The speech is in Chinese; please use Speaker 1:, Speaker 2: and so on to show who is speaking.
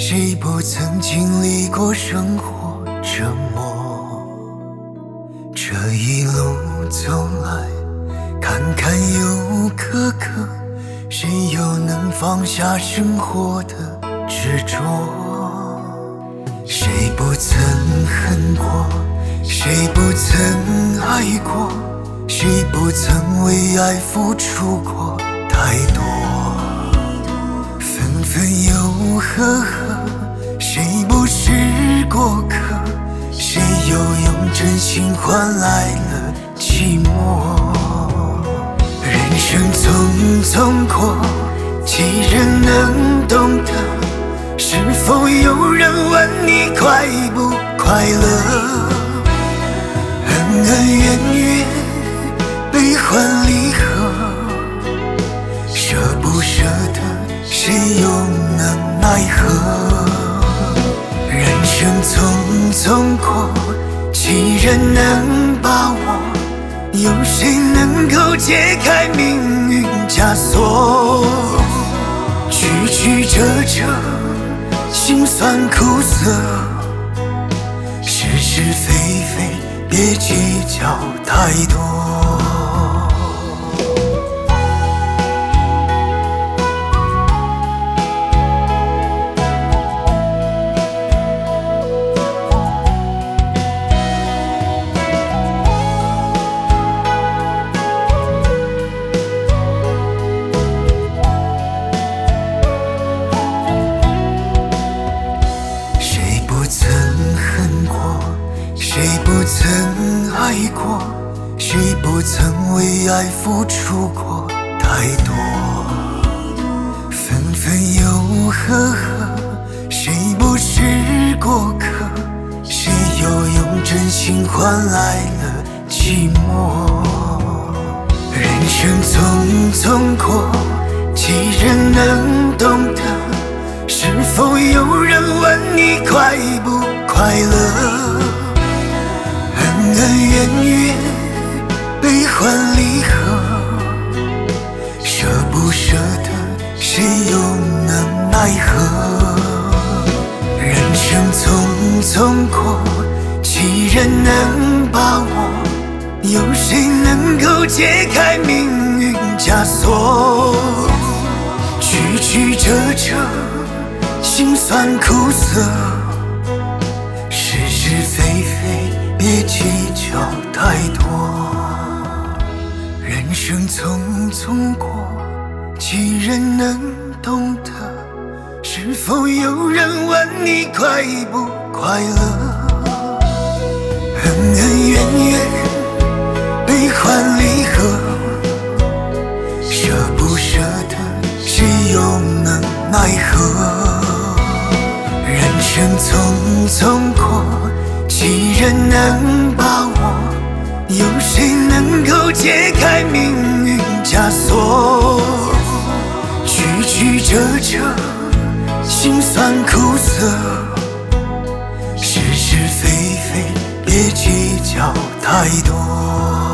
Speaker 1: 谁不曾经历过生活折磨？这一路走来，坎坎又坷坷，谁又能放下生活的执着？谁不曾恨过？谁不曾爱过？谁不曾为爱付出过太多？分分又合合，谁不是过客？谁又用真心换来了寂寞？人生匆匆过，几人能懂得？是否有人问你快不快乐？恩恩怨怨，悲欢离合，舍不舍得，谁又能奈何？人生匆匆过，几人能把握？有谁能够解开命运枷锁？曲曲折折，辛酸苦涩，是是非非，别计较太多。谁不曾恨过？谁不曾爱过？谁不曾为爱付出过太多？分分又合合，谁不是过客？谁又用真心换来了寂寞？人生匆匆过，几人能懂得？是否有人问你快不快乐？恩恩怨怨，悲欢离合，舍不舍得，谁又能奈何？人生匆匆过，几人能把握？有谁能够解开命运枷锁？曲曲折折，辛酸苦涩，是是非非，别计较太多。人生匆匆过，几人能懂得？是否有人问你快不快乐？恩恩怨怨，悲欢离合，舍不舍得，谁又能奈何？人生匆匆过，几人能把握？有谁能够解开命运枷锁？曲曲折折，辛酸苦涩，是是非非，别计较太多。